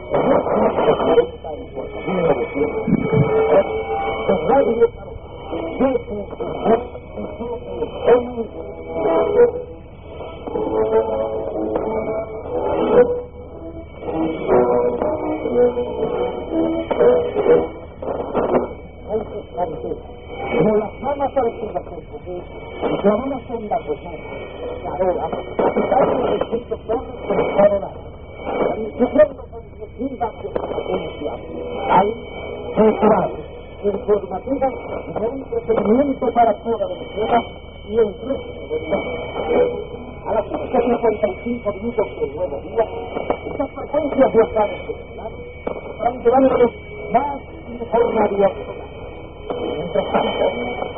Como las mamas a los fundaciones, y clavamos en la persona, ahora, aplicando el espíritu todo con corona, incluyendo con distintas competencias, hay cultural, informativa y de entretenimiento para toda Venezuela y el resto del mundo. A las 5:55 minutos del nuevo día, estas frecuencias de acá estarán llevándoles más información. Mientras tanto,